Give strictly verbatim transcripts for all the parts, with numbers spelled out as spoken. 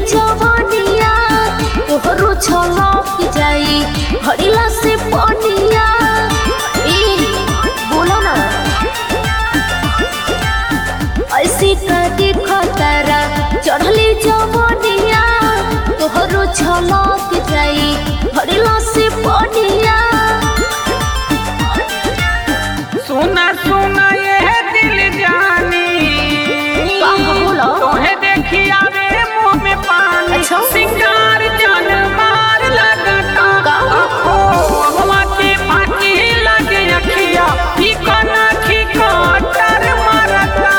जवानिया तोहरो छलक जाई हरिला से पनिया ए बोला ना ऐसे का देखो तारा चढ़ली जवानिया तोहरो छलक जाई हरिला से पनिया सुना सुना ये दिल जानी तोहे देखी आवे मुँह में पानी। अच्छा? सिंगार जान मार लगता आँखों हवा के फाकी लगे अखिया ही कना खी कटर मारता।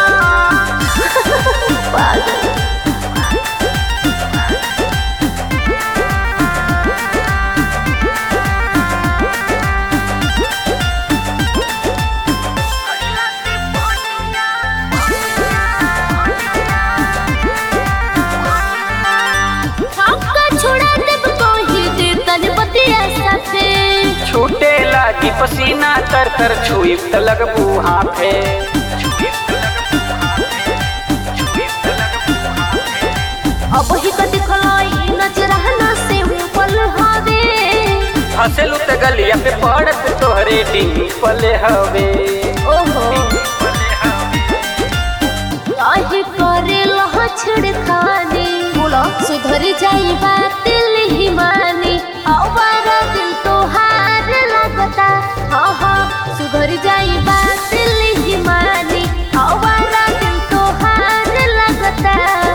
छूटे लागी पसीना तर तर छुई त लगबू हाथे। अब ही कद खलाई नजरहना से ऊपर हवे हंसलू त गलिया पे पड़त तोहरे डिंपल हवे। ओहो काहे करे लह छिड़खानी बोला सुधर जाई बात लिही मानी आवारा दिल तो हार लगता हाँ हाँ सुधर जाई बात लिही मानी आवारा दिल तो हार लगता।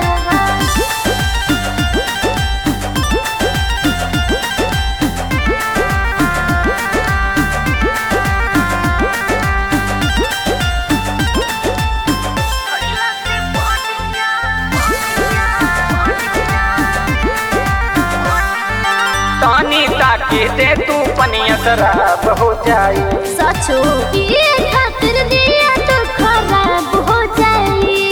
तानी ताके दे तू पनिया शराब हो जाई। सचो ये खातिर दिया तो खराब हो जाई।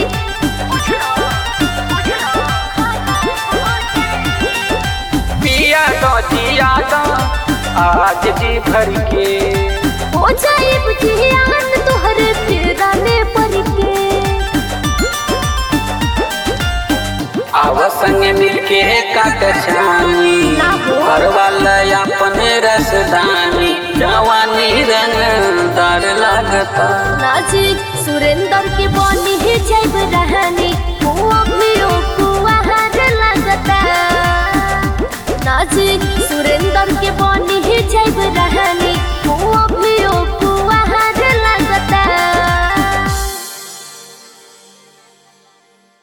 पिया दो जिया दो आज जी भर के हो जाए बुझियान तोहरे तेराने पर के आव संग मिलके काट छानी घर वाला अपने रसदानी जवानी रंग दार लगता। नाजिक सुरेंद्र के बनी ही जाइब रहनी वो अभियो कुआर लगता। नाजिक सुरेंद्र के बनी